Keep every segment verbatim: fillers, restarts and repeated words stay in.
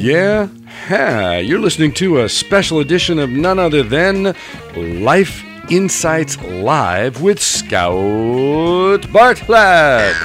Yeah? Ha! You're listening to a special edition of none other than Life Insights Live with Scout Bartlett.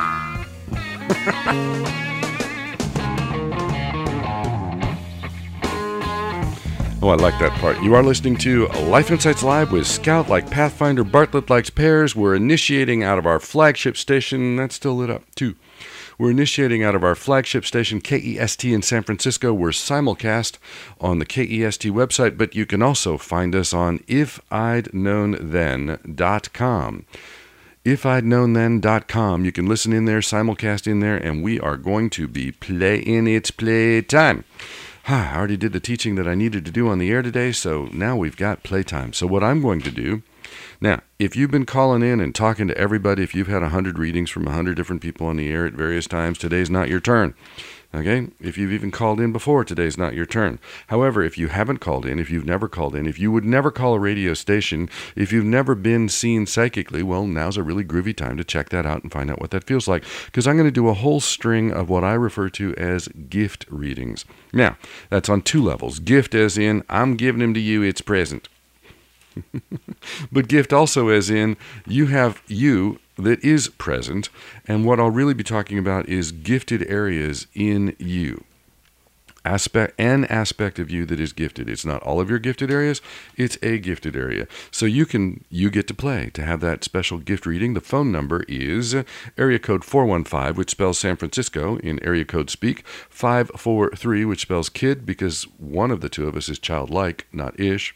Oh, I like that part. You are listening to Life Insights Live with Scout like Pathfinder, Bartlett likes pears. We're initiating out of our flagship station. That's still lit up, too. We're initiating out of our flagship station, K E S T in San Francisco. We're simulcast on the K E S T website, but you can also find us on if I'd known then dot com. if I'd known then dot com. You can listen in there, simulcast in there, and we are going to be playing its playtime. I already did the teaching that I needed to do on the air today, so now we've got playtime. So what I'm going to do, now, if you've been calling in and talking to everybody, if you've had one hundred readings from one hundred different people on the air at various times, today's not your turn. Okay? If you've even called in before, today's not your turn. However, if you haven't called in, if you've never called in, if you would never call a radio station, if you've never been seen psychically, well, now's a really groovy time to check that out and find out what that feels like. Because I'm going to do a whole string of what I refer to as gift readings. Now, that's on two levels. Gift as in, I'm giving them to you, it's present. But gift also as in, you have you that is present, and what I'll really be talking about is gifted areas in you. Aspect, an aspect of you that is gifted. It's not all of your gifted areas, it's a gifted area. So you can, you get to play to have that special gift reading. The phone number is area code four one five, which spells San Francisco in area code speak, five four three, which spells kid, because one of the two of us is childlike, not ish.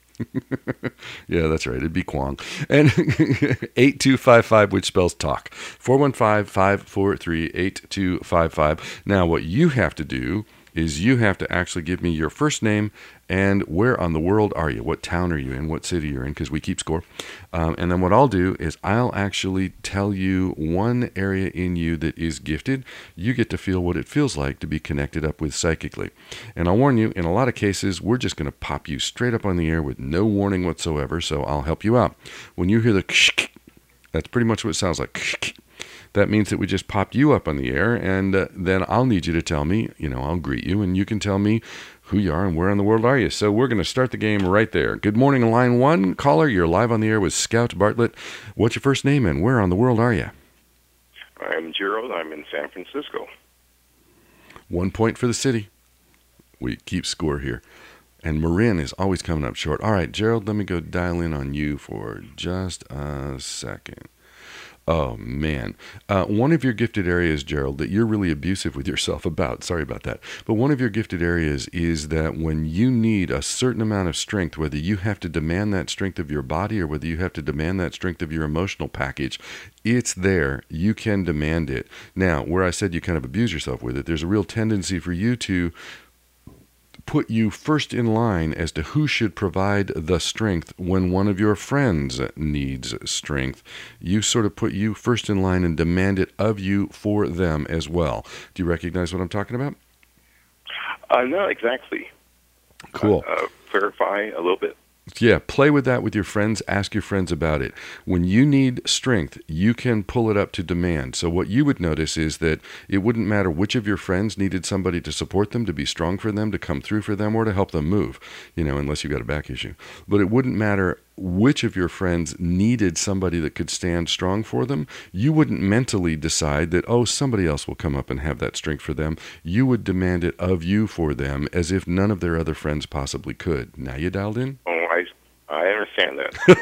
Yeah, that's right. It'd be Kwong. And eight two five five, which spells talk. four one five, five four three, eight two five five. Now, what you have to do is you have to actually give me your first name and where on the world are you? What town are you in? What city you're in? Because we keep score. Um, and then what I'll do is I'll actually tell you one area in you that is gifted. You get to feel what it feels like to be connected up with psychically. And I'll warn you, in a lot of cases, we're just going to pop you straight up on the air with no warning whatsoever, so I'll help you out. When you hear the ksh, that's pretty much what it sounds like. Ksh, that means that we just popped you up on the air, and uh, then I'll need you to tell me, you know, I'll greet you, and you can tell me who you are and where in the world are you. So we're going to start the game right there. Good morning, line one. Caller, you're live on the air with Scout Bartlett. What's your first name, and where on the world are you? I'm Gerald. I'm in San Francisco. One point for the city. We keep score here. And Marin is always coming up short. All right, Gerald, let me go dial in on you for just a second. Oh, man. Uh, one of your gifted areas, Gerald, that you're really abusive with yourself about, sorry about that, but one of your gifted areas is that when you need a certain amount of strength, whether you have to demand that strength of your body or whether you have to demand that strength of your emotional package, it's there. You can demand it. Now, where I said you kind of abuse yourself with it, there's a real tendency for you to put you first in line as to who should provide the strength when one of your friends needs strength. You sort of put you first in line and demand it of you for them as well. Do you recognize what I'm talking about? Uh, not exactly. Cool. Uh, uh, clarify a little bit. Yeah, play with that with your friends. Ask your friends about it. When you need strength, you can pull it up to demand. So what you would notice is that it wouldn't matter which of your friends needed somebody to support them, to be strong for them, to come through for them, or to help them move, you know, unless you've got a back issue. But it wouldn't matter which of your friends needed somebody that could stand strong for them. You wouldn't mentally decide that, oh, somebody else will come up and have that strength for them. You would demand it of you for them as if none of their other friends possibly could. Now you dialed in? Oh, I, I understand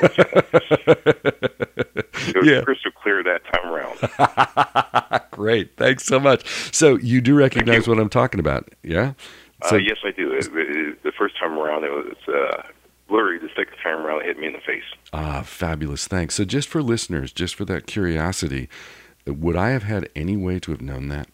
that. It was Yeah. crystal clear that time around. Great. Thanks so much. So you do recognize what I'm talking about, yeah? So, uh, yes, I do. It, it, the first time around, it was uh, blurry. The second time around, it hit me in the face. Ah, fabulous. Thanks. So just for listeners, just for that curiosity, would I have had any way to have known that?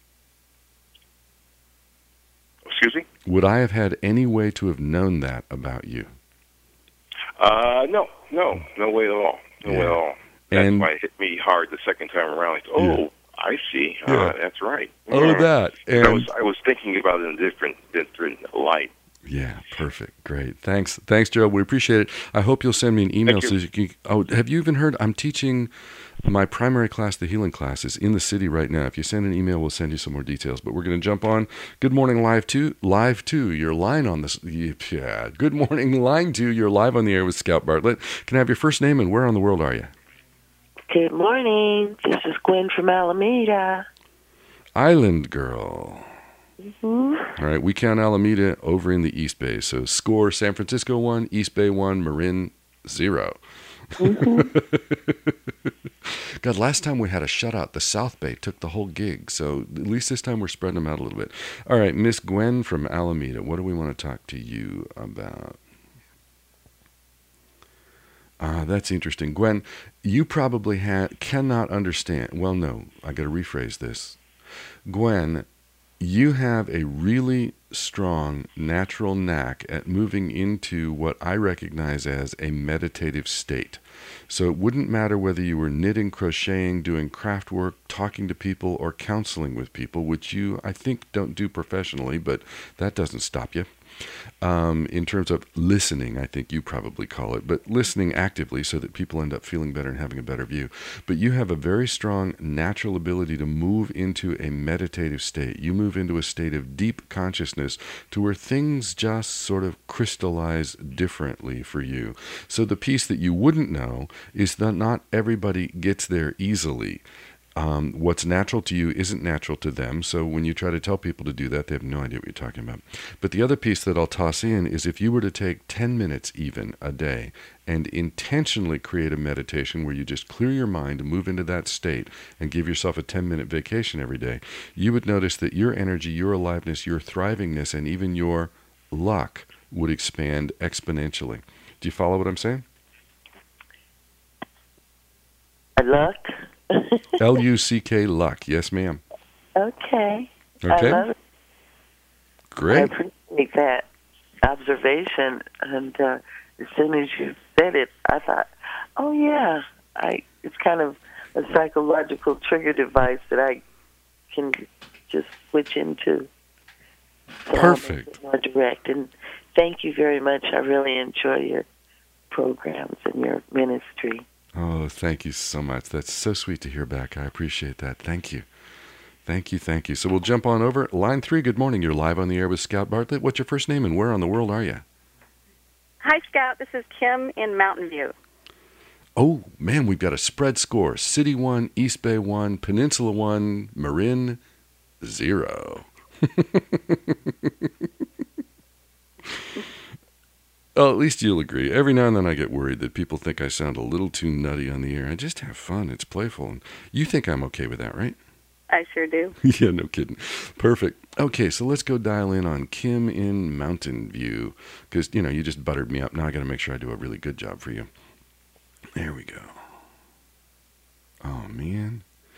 Excuse me? Would I have had any way to have known that about you? Uh, no, no, no way at all. No Yeah. way at all. That's And- why it hit me hard the second time around. It's, oh, Yeah. I see. Yeah. Uh, that's right. Oh, Yeah. that. And I was I was thinking about it in a different different light. yeah, perfect. Great. Thanks. Thanks, Gerald. We appreciate it. I hope you'll send me an email Thank so you. you can. Oh, have you even heard? I'm teaching My primary class, the healing class, is in the city right now. If you send an email, we'll send you some more details. But we're going to jump on. Good morning, live two. Live two. You're line on this. Yeah. Good morning, line two. You're live on the air with Scout Bartlett. Can I have your first name and where on the world are you? Good morning. This is Gwen from Alameda. Island girl. Mm-hmm. All right. We count Alameda over in the East Bay. So score San Francisco one, East Bay one, Marin zero. Mm-hmm. God, last time we had a shutout, the South Bay took the whole gig. So at least this time we're spreading them out a little bit. All right, Miss Gwen from Alameda, what do we want to talk to you about? Ah, uh, that's interesting. Gwen, you probably ha- cannot understand. Well, no, I got to rephrase this. Gwen, you have a really strong natural knack at moving into what I recognize as a meditative state. So it wouldn't matter whether you were knitting, crocheting, doing craft work, talking to people, or counseling with people, which you, I think, don't do professionally, but that doesn't stop you. Um, in terms of listening, I think you probably call it, but listening actively so that people end up feeling better and having a better view. But you have a very strong natural ability to move into a meditative state. You move into a state of deep consciousness to where things just sort of crystallize differently for you. So the piece that you wouldn't know is that not everybody gets there easily. Um, what's natural to you isn't natural to them. So when you try to tell people to do that, they have no idea what you're talking about. But the other piece that I'll toss in is if you were to take ten minutes even a day and intentionally create a meditation where you just clear your mind and move into that state and give yourself a ten-minute vacation every day, you would notice that your energy, your aliveness, your thrivingness, and even your luck would expand exponentially. Do you follow what I'm saying? Luck? L U C K, luck. Yes, ma'am. Okay. Okay. I love it. Great. I appreciate that observation. And uh, as soon as you said it, I thought, oh, yeah, I. It's kind of a psychological trigger device that I can just switch into. So Perfect. More direct. And thank you very much. I really enjoy your programs and your ministry. Oh, thank you so much. That's so sweet to hear back. I appreciate that. Thank you. Thank you, thank you. So we'll jump on over. Line three, good morning. You're live on the air with Scout Bartlett. What's your first name and where on the world are you? Hi, Scout. This is Kim in Mountain View. Oh, man, we've got a spread score. City one, East Bay one, Peninsula one, Marin zero. Well, at least you'll agree. Every now and then I get worried that people think I sound a little too nutty on the air. I just have fun. It's playful. And you think I'm okay with that, right? I sure do. Yeah, no kidding. Perfect. Okay, so let's go dial in on Kim in Mountain View. Because, you know, you just buttered me up. Now I got to make sure I do a really good job for you. There we go. Oh, man.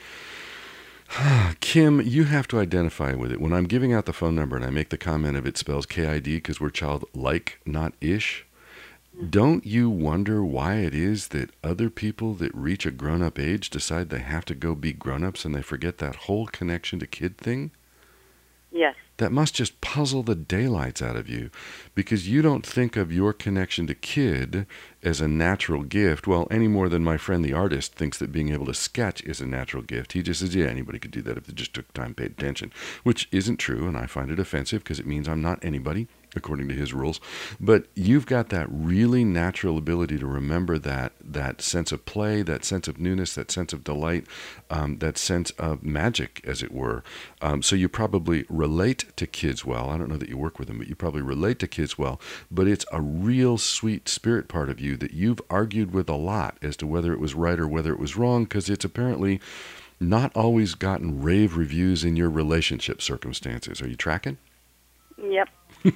Kim, you have to identify with it. When I'm giving out the phone number and I make the comment of it spells K I D because we're childlike, not ish, don't you wonder why it is that other people that reach a grown-up age decide they have to go be grown-ups and they forget that whole connection to kid thing? Yes. That must just puzzle the daylights out of you because you don't think of your connection to kid as a natural gift, well, any more than my friend the artist thinks that being able to sketch is a natural gift. He just says, yeah, anybody could do that if they just took time, paid attention, which isn't true, and I find it offensive because it means I'm not anybody, according to his rules. But you've got that really natural ability to remember that that sense of play, that sense of newness, that sense of delight, um, that sense of magic, as it were. Um, so you probably relate to kids well. I don't know that you work with them, but you probably relate to kids well. But it's a real sweet spirit part of you that you've argued with a lot as to whether it was right or whether it was wrong, because it's apparently not always gotten rave reviews in your relationship circumstances. Are you tracking? Yep.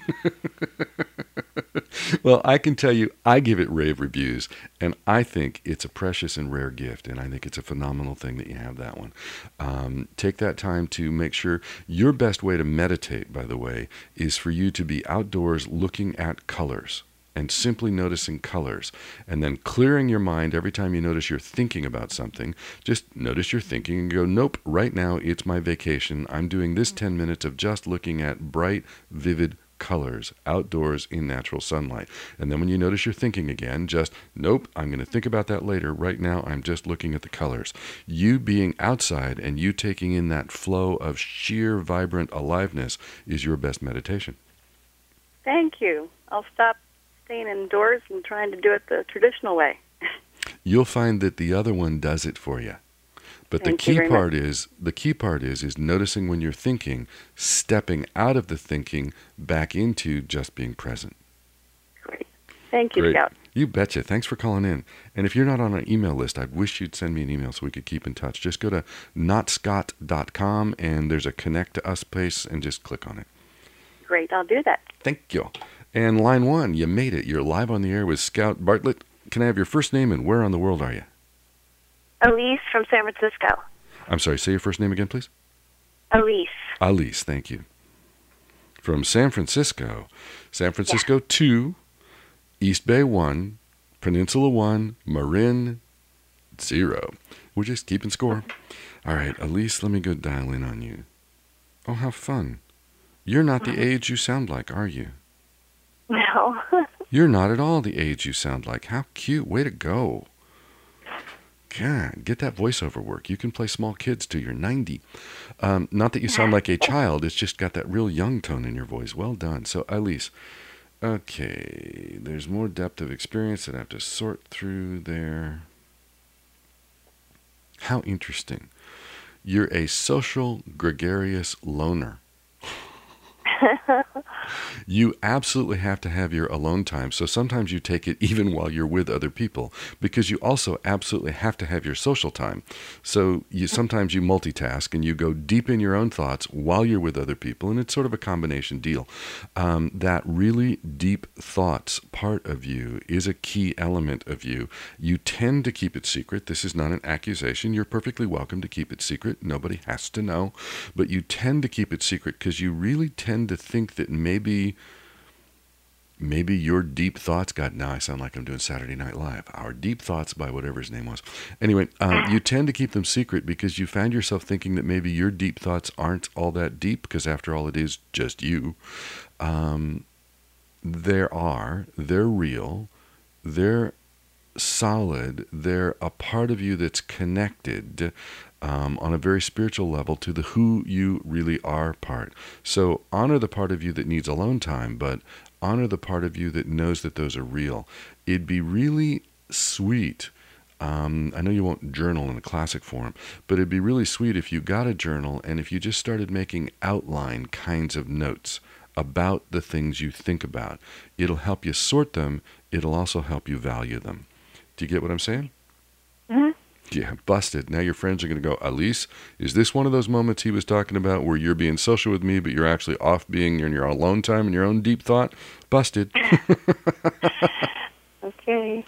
Well, I can tell you, I give it rave reviews, and I think it's a precious and rare gift, and I think it's a phenomenal thing that you have that one. Um, take that time to make sure your best way to meditate, by the way, is for you to be outdoors looking at colors and simply noticing colors, and then clearing your mind every time you notice you're thinking about something. Just notice you're thinking and go, nope, right now it's my vacation. I'm doing this ten minutes of just looking at bright, vivid colors outdoors in natural sunlight. And then when you notice you're thinking again, just, nope, I'm going to think about that later. Right now, I'm just looking at the colors. You being outside and you taking in that flow of sheer vibrant aliveness is your best meditation. Thank you. I'll stop staying indoors and trying to do it the traditional way. You'll find that the other one does it for you. But Thank the you key very part much. is the key part is is noticing when you're thinking, stepping out of the thinking back into just being present. Great. Thank you, Great. Scout. You betcha. Thanks for calling in. And if you're not on an email list, I wish you'd send me an email so we could keep in touch. Just go to not scott dot com and there's a connect to us place and just click on it. Great. I'll do that. Thank you. And line one, you made it. You're live on the air with Scout Bartlett. Can I have your first name and where on the world are you? Elise from San Francisco. I'm sorry, say your first name again, please. Elise. Elise, thank you. From San Francisco. San Francisco yeah. two, East Bay one, Peninsula one, Marin zero. We're just keeping score. All right, Elise, let me go dial in on you. Oh, how fun. You're not the age you sound like, are you? No. You're not at all the age you sound like. How cute. Way to go. God, get that voiceover work. You can play small kids till you're ninety. Um, not that you sound like a child. It's just got that real young tone in your voice. Well done. So, Elise, okay, there's more depth of experience that I have to sort through there. How interesting. You're a social, gregarious loner. You absolutely have to have your alone time. So sometimes you take it even while you're with other people because you also absolutely have to have your social time. So you sometimes you multitask and you go deep in your own thoughts while you're with other people. And it's sort of a combination deal. Um, that really deep thoughts part of you is a key element of you. You tend to keep it secret. This is not an accusation. You're perfectly welcome to keep it secret. Nobody has to know. But you tend to keep it secret because you really tend to think that maybe maybe your deep thoughts, God, now I sound like I'm doing Saturday Night Live, our deep thoughts by whatever his name was. Anyway, um, you tend to keep them secret because you find yourself thinking that maybe your deep thoughts aren't all that deep because after all, it is just you. Um, there are, they're real, they're solid, they're a part of you that's connected Um, on a very spiritual level to the who you really are part. So honor the part of you that needs alone time, but honor the part of you that knows that those are real. It'd be really sweet. Um, I know you won't journal in a classic form, but it'd be really sweet if you got a journal and if you just started making outline kinds of notes about the things you think about. It'll help you sort them. It'll also help you value them. Do you get what I'm saying? Mm-hmm. Yeah, busted. Now your friends are going to go, Elise, is this one of those moments he was talking about where you're being social with me, but you're actually off being in your alone time and your own deep thought? Busted. Okay.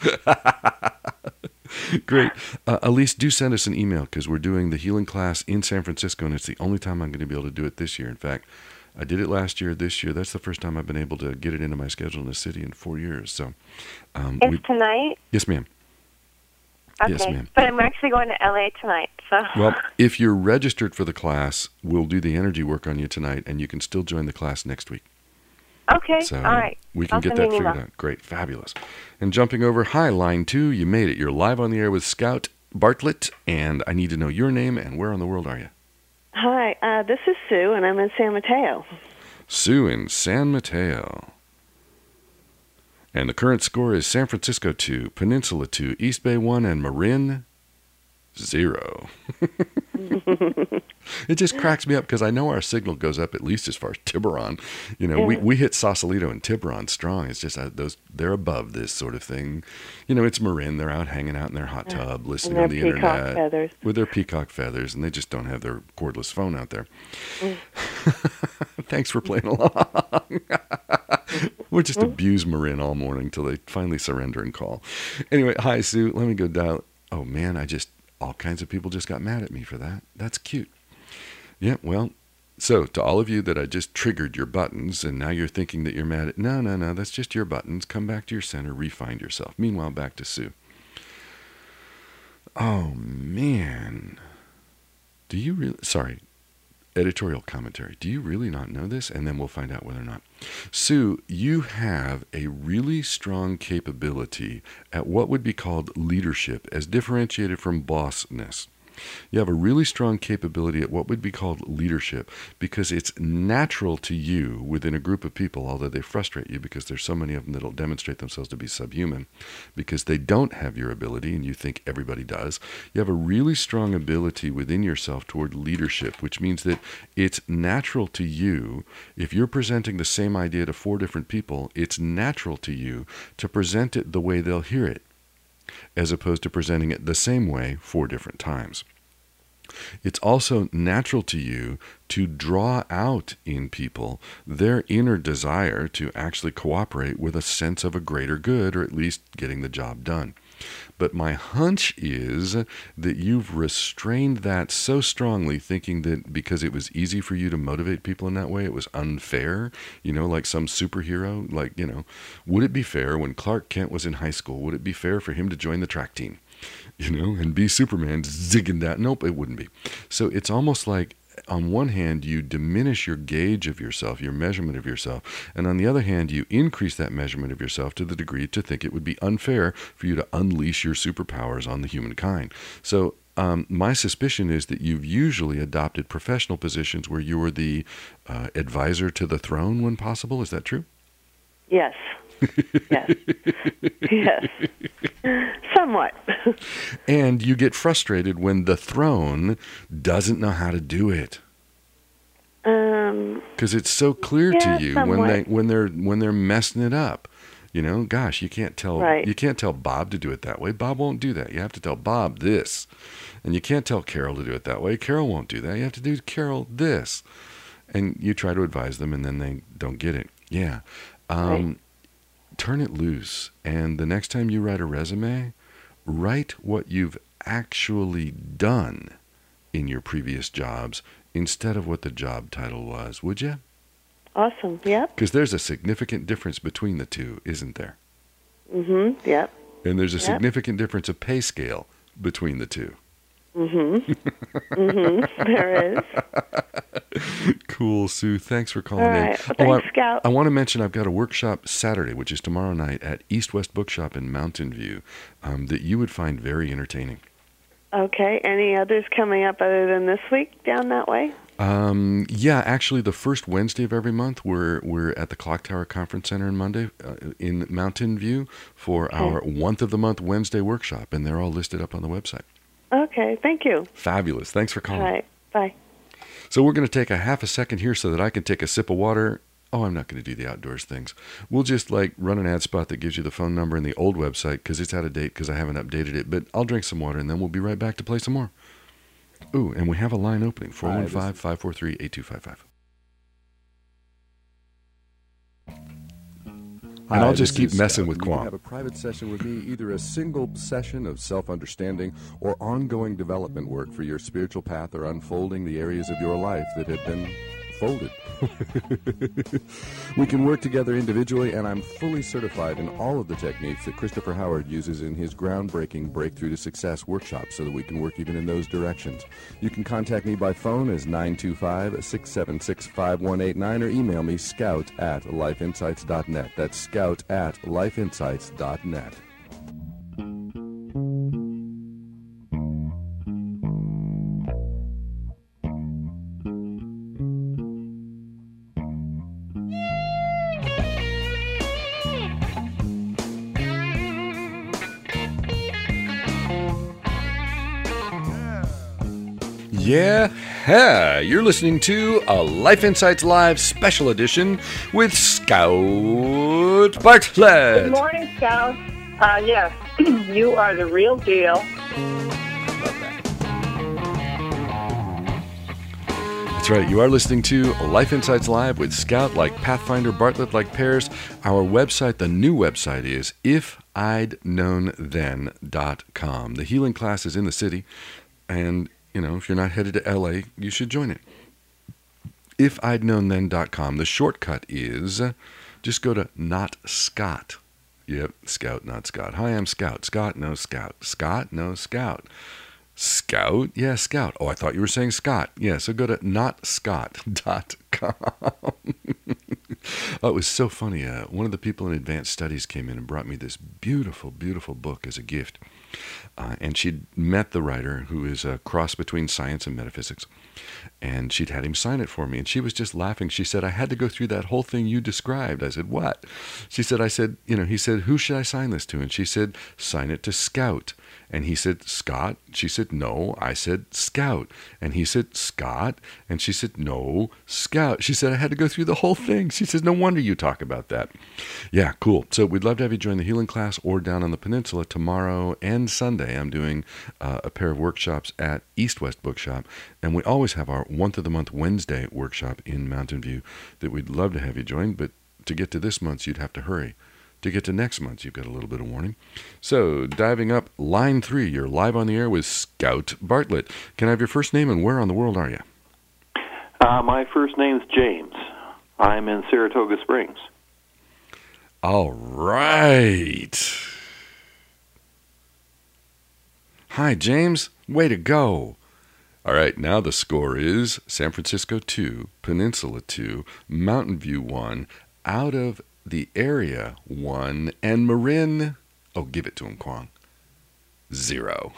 Great. Uh, Elise, do send us an email because we're doing the healing class in San Francisco, and it's the only time I'm going to be able to do it this year. In fact, I did it last year, this year. That's the first time I've been able to get it into my schedule in the city in four years. So, um, It's we, tonight? Yes, ma'am. Okay. Yes, ma'am. But I'm actually going to L A tonight, so. Well, if you're registered for the class, we'll do the energy work on you tonight, and you can still join the class next week. Okay, So all right. we can I'll get send that you an figured email. out. Great, fabulous. And jumping over, hi, line two, you made it. You're live on the air with Scout Bartlett, and I need to know your name and where on the world are you? Hi, uh, this is Sue, and I'm in San Mateo. Sue in San Mateo. And the current score is San Francisco two, Peninsula two, East Bay one, and Marin zero. It just cracks me up because I know our signal goes up at least as far as Tiburon. You know, we, we hit Sausalito and Tiburon strong. It's just uh, those they're above this sort of thing. You know, it's Marin. They're out hanging out in their hot tub, listening and on the their peacock internet feathers. with their peacock feathers, and they just don't have their cordless phone out there. Mm. Thanks for playing along. We'll just abuse Marin all morning till they finally surrender and call. Anyway, hi Sue. Let me go dial. Oh man, I just all kinds of people just got mad at me for that. That's cute. Yeah, well, so to all of you that I just triggered your buttons and now you're thinking that you're mad at, no, no, no, that's just your buttons. Come back to your center, re-find yourself. Meanwhile, back to Sue. Oh, man. Do you really, sorry, editorial commentary. Do you really not know this? And then we'll find out whether or not. Sue, you have a really strong capability at what would be called leadership, as differentiated from bossness. You have a really strong capability at what would be called leadership because it's natural to you within a group of people, although they frustrate you because there's so many of them that'll demonstrate themselves to be subhuman because they don't have your ability and you think everybody does. You have a really strong ability within yourself toward leadership, which means that it's natural to you, if you're presenting the same idea to four different people, it's natural to you to present it the way they'll hear it, as opposed to presenting it the same way four different times. It's also natural to you to draw out in people their inner desire to actually cooperate with a sense of a greater good, or at least getting the job done. But my hunch is that you've restrained that so strongly, thinking that because it was easy for you to motivate people in that way, it was unfair, you know, like some superhero. Like, you know, would it be fair when Clark Kent was in high school? Would it be fair for him to join the track team, you know, and be Superman zigging that? Nope, it wouldn't be. So it's almost like, on one hand, you diminish your gauge of yourself, your measurement of yourself, and on the other hand, you increase that measurement of yourself to the degree to think it would be unfair for you to unleash your superpowers on the humankind. So um, my suspicion is that you've usually adopted professional positions where you were the uh, advisor to the throne when possible. Is that true? Yes. Yes. Yes. Somewhat. And you get frustrated when the throne doesn't know how to do it. Um. Because it's so clear yeah, to you somewhat. when they when they're when they're messing it up. You know, gosh, you can't tell Right. you can't tell Bob to do it that way. Bob won't do that. You have to tell Bob this. And you can't tell Carol to do it that way. Carol won't do that. You have to do Carol this. And you try to advise them and then they don't get it. Yeah. Um, Right. Turn it loose. And the next time you write a resume, write what you've actually done in your previous jobs instead of what the job title was, would you? Awesome. Yep. Because there's a significant difference between the two, isn't there? Mm-hmm. Yep. And there's a Yep. significant difference of pay scale between the two. Mm-hmm. Mm-hmm. There is. Cool, Sue. Thanks for calling All right. in. Well, Oh, thanks, I, Scout. I want to mention I've got a workshop Saturday, which is tomorrow night at East West Bookshop in Mountain View, um, that you would find very entertaining. Okay. Any others coming up other than this week down that way? Um, yeah, actually, the first Wednesday of every month, we're we're at the Clock Tower Conference Center in Monday uh, in Mountain View for Okay. our month of the month Wednesday workshop, and they're all listed up on the website. Okay. Thank you. Fabulous. Thanks for All calling. right. Bye. So we're going to take a half a second here so that I can take a sip of water. Oh, I'm not going to do the outdoors things. We'll just like run an ad spot that gives you the phone number and the old website because it's out of date because I haven't updated it. But I'll drink some water and then we'll be right back to play some more. Ooh, and we have a line opening, four one five, five four three, eight two five five. And Hi, I'll just this keep is messing Scott. with You can Quam. have a private session with me, either a single session of self-understanding or ongoing development work for your spiritual path or unfolding the areas of your life that have been folded. We can work together individually, and I'm fully certified in all of the techniques that Christopher Howard uses in his groundbreaking Breakthrough to Success workshops so that we can work even in those directions. You can contact me by phone as nine two five, six seven six, five one eight nine or email me scout at lifeinsights dot net. That's scout at lifeinsights dot net. Yeah, you're listening to a Life Insights Live special edition with Scout Bartlett. Good morning, Scout. Uh, yes, you are the real deal. That's right. You are listening to Life Insights Live with Scout like Pathfinder, Bartlett like Pears. Our website, the new website, is if I'd known then dot com. The healing class is in the city, and you know, if you're not headed to L A, you should join it. if I'd known then dot com. The shortcut is just go to Not Scott. Yep, Scout, not Scott. Hi, I'm Scout. Scott, no Scout. Scott, no Scout. Scout? Yeah, Scout. Oh, I thought you were saying Scott. Yeah, so go to not scott dot com. Oh, it was so funny. Uh, one of the people in Advanced Studies came in and brought me this beautiful, beautiful book as a gift. Uh, and she'd met the writer, who is a cross between science and metaphysics. And she'd had him sign it for me. And she was just laughing. She said, I had to go through that whole thing you described. I said, what? She said, I said, you know, he said, who should I sign this to? And she said, sign it to Scout. And he said, Scott? She said, no. I said, Scout. And he said, Scott? And she said, no, Scout. She said, I had to go through the whole thing. She says, no wonder you talk about that. Yeah, cool. So we'd love to have you join the healing class or down on the peninsula tomorrow and Sunday. I'm doing uh, a pair of workshops at East West Bookshop. And we always have our once of the month Wednesday workshop in Mountain View that we'd love to have you join. But to get to this month's, you'd have to hurry. To get to next month, you've got a little bit of warning. So, diving up, line three, you're live on the air with Scout Bartlett. Can I have your first name and where on the world are you? Uh, my first name's James. I'm in Saratoga Springs. All right. Hi, James. Way to go. All right, now the score is San Francisco two, Peninsula two, Mountain View one, out of the area one, and Marin, oh, give it to him, Kwong, zero.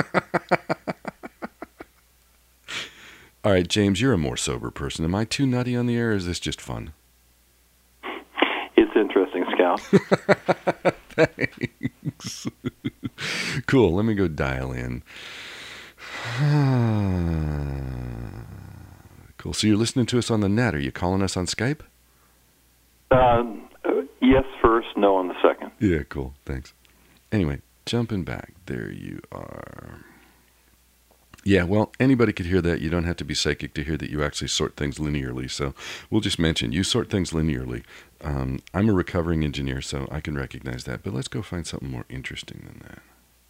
All right, James, you're a more sober person. Am I too nutty on the air, or is this just fun? It's interesting, Scout. Thanks. Cool, let me go dial in. Cool, so you're listening to us on the net. Are you calling us on Skype? Uh, yes first, no on the second. Yeah, cool. Thanks. Anyway, jumping back. There you are. Yeah, well, anybody could hear that. You don't have to be psychic to hear that you actually sort things linearly. So we'll just mention you sort things linearly. Um, I'm a recovering engineer, so I can recognize that. But let's go find something more interesting than that.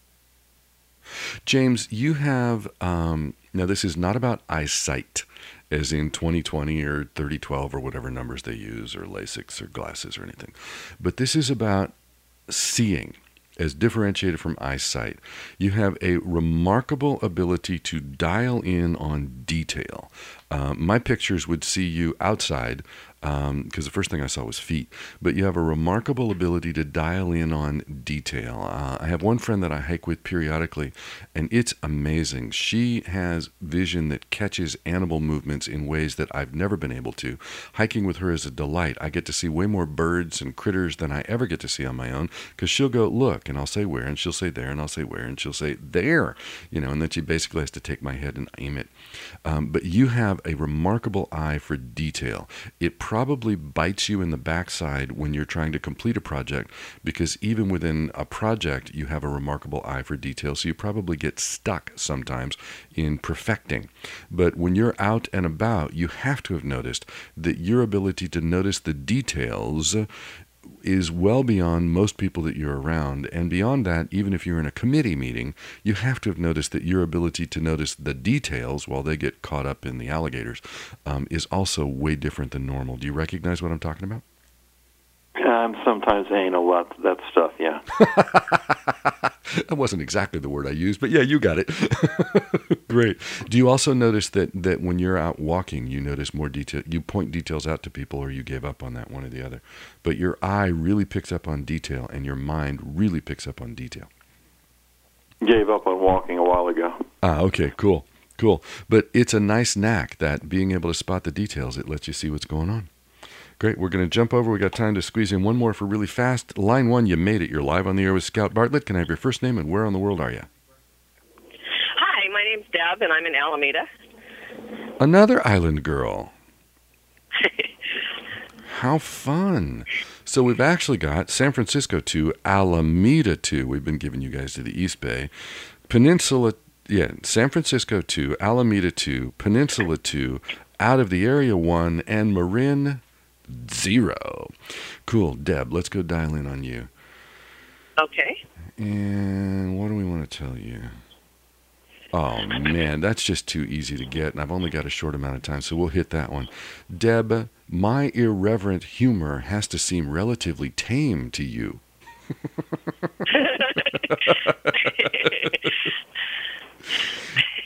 James, you have, um, now this is not about eyesight, as in twenty twenty or thirty twelve or whatever numbers they use, or LASIK or glasses or anything. But this is about seeing, as differentiated from eyesight. You have a remarkable ability to dial in on detail. Um, my pictures would see you outside, because um, the first thing I saw was feet, but you have a remarkable ability to dial in on detail. Uh, I have one friend that I hike with periodically, and it's amazing. She has vision that catches animal movements in ways that I've never been able to. Hiking with her is a delight. I get to see way more birds and critters than I ever get to see on my own, because she'll go, look, and I'll say where, and she'll say there, and I'll say where, and she'll say there, you know, and then she basically has to take my head and aim it. Um, but you have a remarkable eye for detail. It probably bites you in the backside when you're trying to complete a project, because even within a project, you have a remarkable eye for detail. So you probably get stuck sometimes in perfecting. But when you're out and about, you have to have noticed that your ability to notice the details is well beyond most people that you're around. And beyond that, even if you're in a committee meeting, you have to have noticed that your ability to notice the details while they get caught up in the alligators um, is also way different than normal. Do you recognize what I'm talking about? I'm sometimes anal about that stuff, yeah. That wasn't exactly the word I used, but yeah, you got it. Great. Do you also notice that, that when you're out walking, you notice more detail, you point details out to people, or you gave up on that, one or the other? But your eye really picks up on detail, and your mind really picks up on detail. Gave up on walking a while ago. Ah, okay, cool, cool. But it's a nice knack, that being able to spot the details. It lets you see what's going on. Great. We're going to jump over. We got time to squeeze in one more for really fast. Line one, you made it. You're live on the air with Scout Bartlett. Can I have your first name and where on the world are you? Hi, my name's Deb, and I'm in Alameda. Another island girl. How fun. So we've actually got San Francisco two, Alameda two. We've been giving you guys to the East Bay. Peninsula, yeah, San Francisco two, Alameda two, Peninsula two, out of the area one, and Marin zero. Cool. Deb, let's go dial in on you. Okay. And what do we want to tell you? Oh, man, that's just too easy to get, and I've only got a short amount of time, so we'll hit that one. Deb, my irreverent humor has to seem relatively tame to you.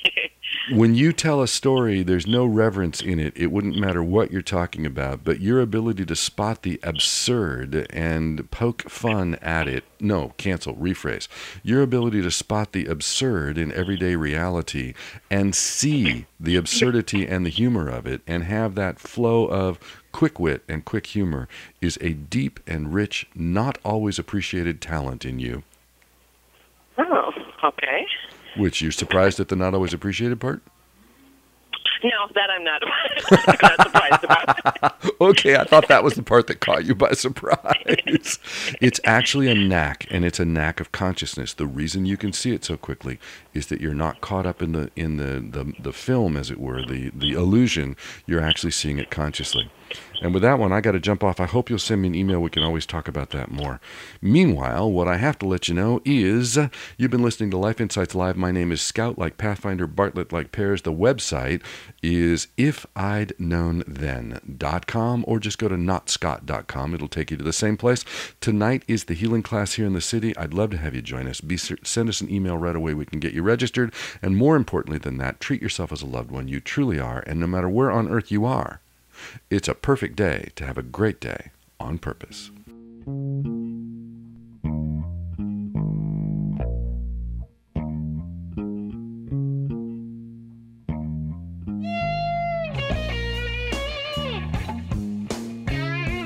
When you tell a story, there's no reverence in it. It wouldn't matter what you're talking about, but your ability to spot the absurd and poke fun at it, no, cancel, rephrase. Your ability to spot the absurd in everyday reality and see the absurdity and the humor of it and have that flow of quick wit and quick humor is a deep and rich, not always appreciated talent in you. Oh, okay. Which, you're surprised at the not always appreciated part? No, that I'm not, I'm not surprised about. Okay, I thought that was the part that caught you by surprise. It's actually a knack, and it's a knack of consciousness. The reason you can see it so quickly is that you're not caught up in the in the, the, the film, as it were, the, the illusion. You're actually seeing it consciously. And with that one, I got to jump off. I hope you'll send me an email. We can always talk about that more. Meanwhile, what I have to let you know is you've been listening to Life Insights Live. My name is Scout, like Pathfinder, Bartlett, like Pears. The website is if I'd known then dot com, or just go to not scott dot com. It'll take you to the same place. Tonight is the healing class here in the city. I'd love to have you join us. Be, send us an email right away. We can get you registered. And more importantly than that, treat yourself as a loved one. You truly are. And no matter where on earth you are, it's a perfect day to have a great day on purpose.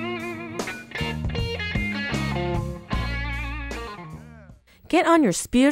Get on your spiritual